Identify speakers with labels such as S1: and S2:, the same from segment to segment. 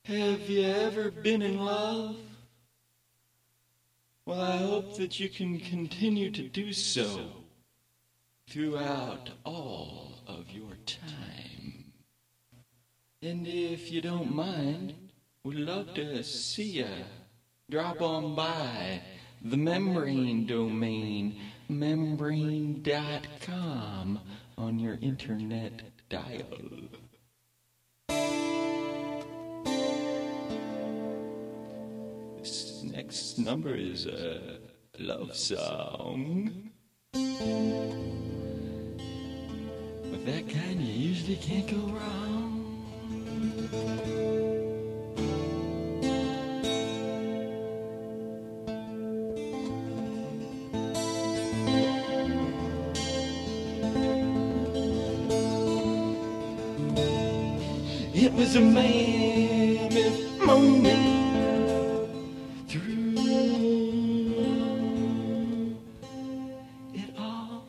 S1: Have you ever been in love? Well, I hope that you can continue to do so throughout all of your time. And if you don't mind, we'd love to see ya. Drop on by the Membrane domain, membrane.com, on your internet dial. This next number is a love song. With that kind, you usually can't go wrong. It was a mammoth moment through it all.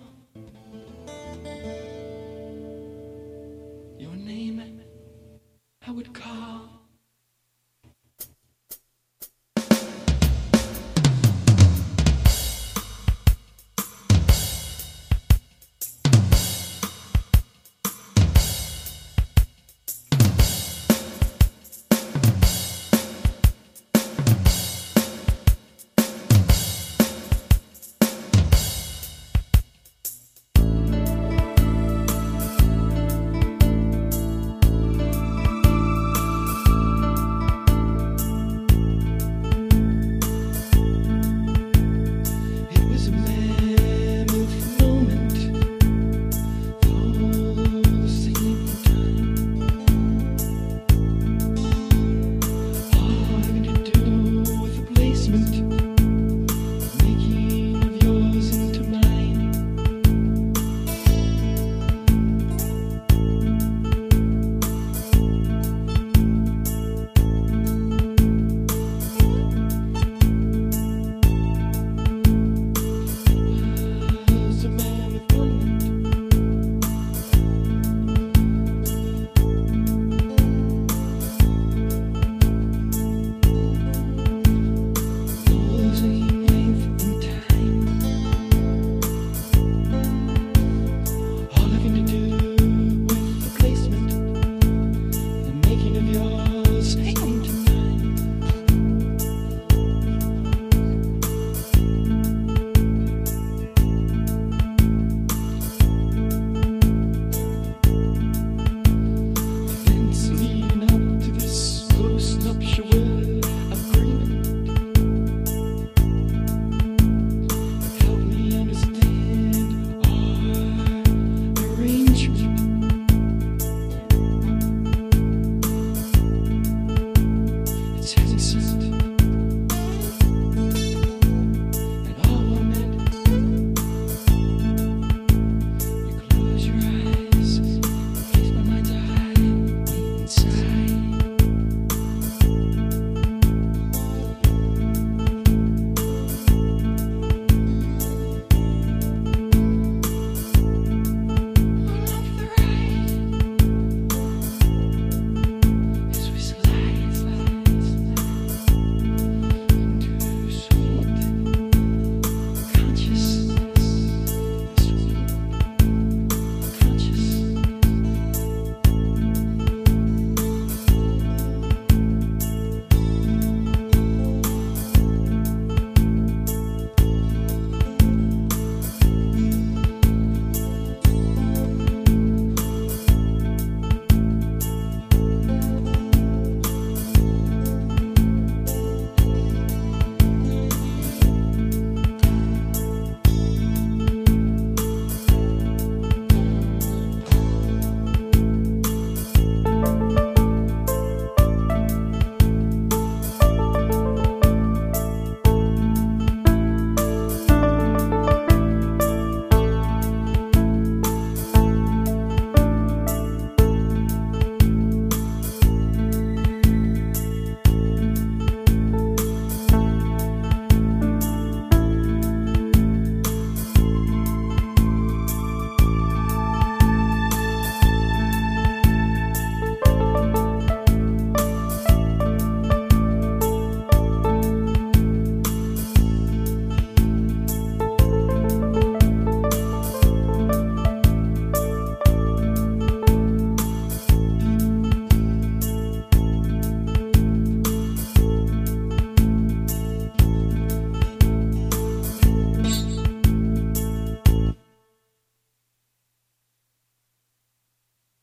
S1: Your name I would call.